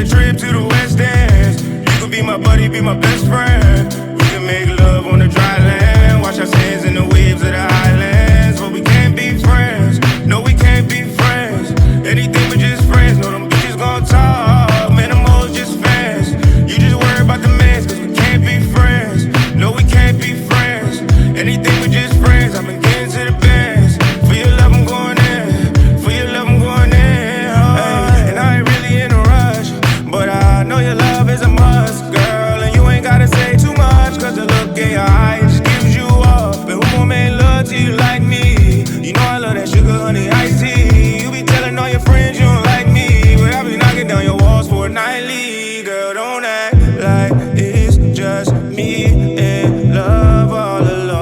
a trip to the West End. You could be my buddy, be my best friend. We can make love on the dry land, wash our sins in the waves of the highlands. But we can't be friends, no we can't be friends. Anything but just friends, no them bitches gon' talk. Man, them hoes just fans. You just worry about the mans, cause we can't be friends. No we can't be friends. Anything but just friends, I've been getting to the bands. For your love I'm going in, for your love I'm going in. Hey, and I ain't really in a rush, but I know your love is a must, girl. And you ain't gotta say too much, cause the look in your eyes just gives you up. And who won't make love to you like me? You know I love that sugar, honey, iced tea. You be telling all your friends you don't like me, but I be knocking down your walls for a nightly. Girl, don't act like it's just me in love all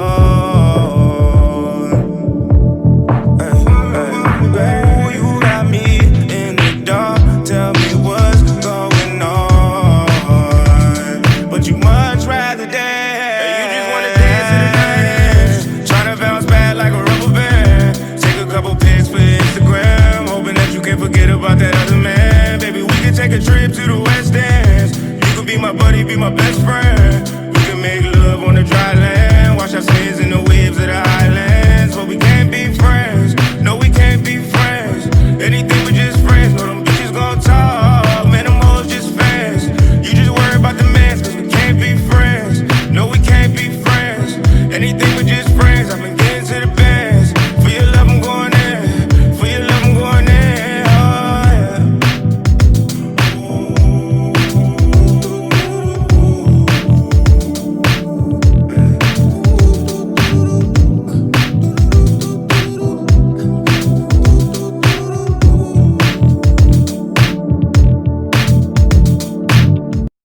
alone. Ooh, you got me in the dark, tell me what's going on. But you much rather dance. You just wanna dance to the night, tryna bounce back like a rubber band. Take a couple pics for Instagram, hoping that you can forget about that other man. Baby, we can take a trip to the West End. You could be my buddy, be my best friend.